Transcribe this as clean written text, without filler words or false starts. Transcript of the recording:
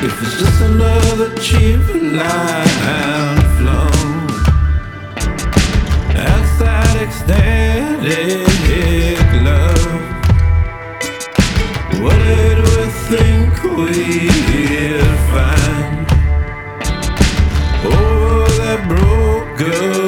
if it's just another cheap line flown outside ecstatic love. What did we think we'd find over that broke girl?